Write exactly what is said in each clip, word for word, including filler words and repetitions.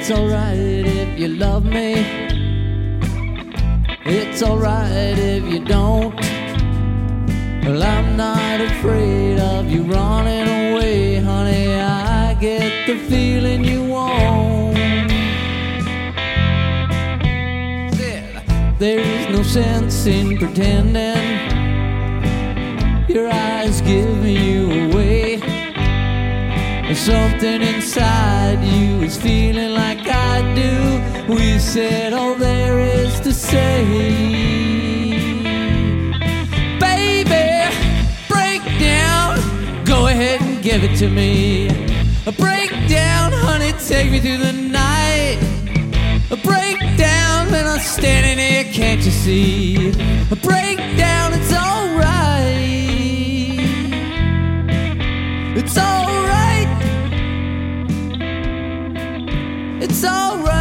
It's alright if you love me. It's alright if you don't. Well, I'm not afraid of you running away, honey. I get the feeling you won't. There is no sense in pretending. Your eyes giving you away. There's something inside you is feeling like I do. We said all there is to say. Baby, break down. Go ahead and give it to me. Break down, honey, take me through the night. Break down, when I'm standing here, can't you see? Break down, it's alright. It's alright. It's alright.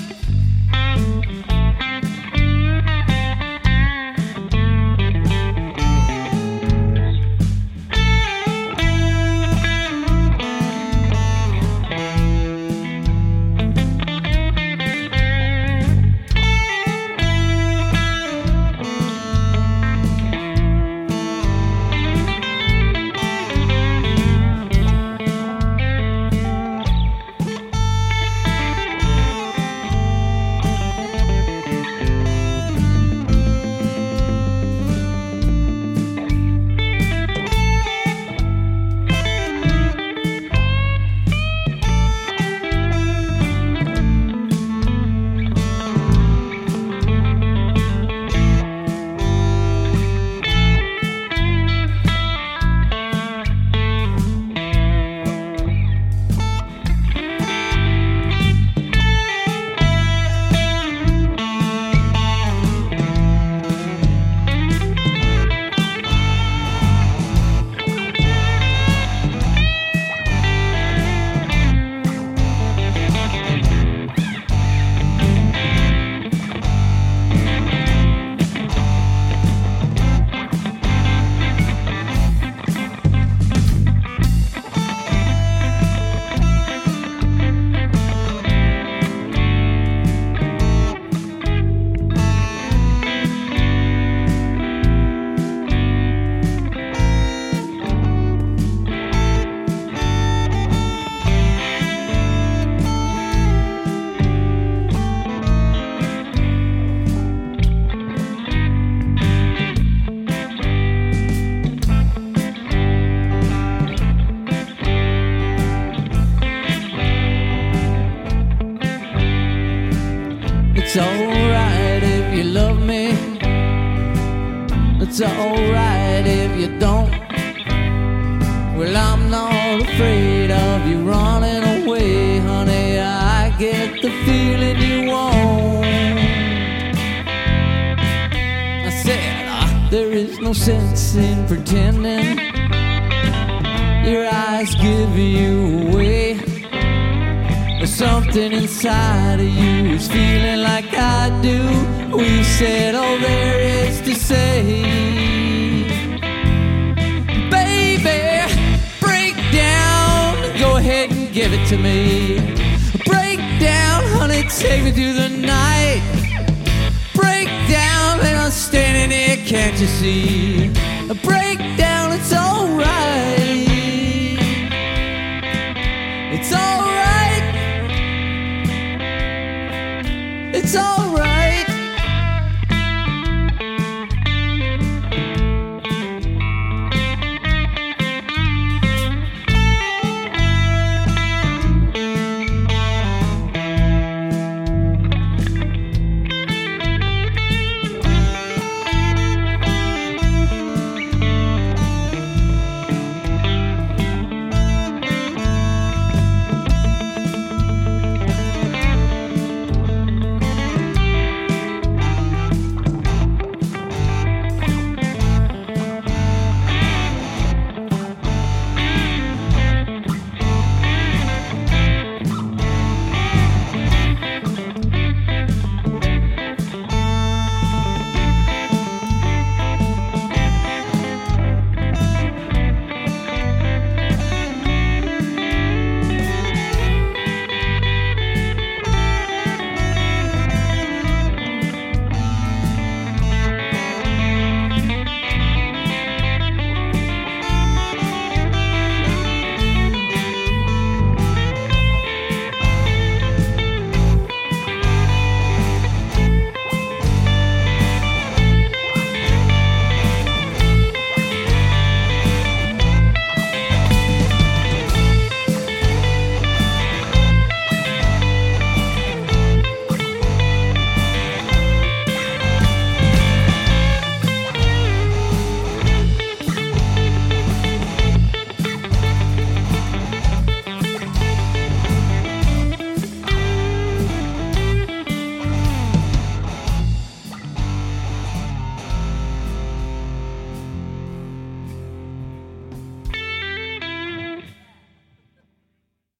It's alright if you love me. It's alright if you don't. Well, I'm not afraid of you running away, honey. I get the feeling you won't. I said, uh, there is no sense in pretending. Your eyes give you away. There's something inside of you is feeling like I do. We said all there is to say. Baby, break down. Go ahead and give it to me. Break down, honey, take me through the night. Break down, and I'm standing here, can't you see? Break down.